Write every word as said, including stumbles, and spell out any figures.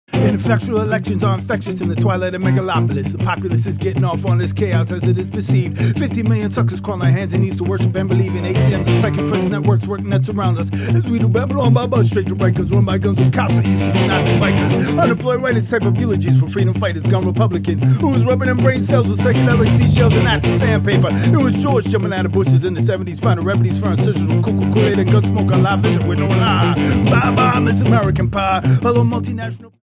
Ineffectual elections are infectious in the twilight of megalopolis. The populace is getting off on this chaos as it is perceived. fifty million suckers crawling their hands and knees to worship and believe in A T Ms and psychic friends networks working that surround us. As we do Babylon by bus, straight to Rikers, run by guns with cops that used to be Nazi bikers. Unemployed writers type of eulogies for freedom fighters gone Republican, who was rubbing them brain cells with psychedelic seashells and acid sandpaper. It was George jumping out of bushes in the seventies, finding remedies for insurgents with cuckoo Kool-Aid and gun smoke on live vision with no lie. Bye bye, Miss American Pie. Hello, multinational.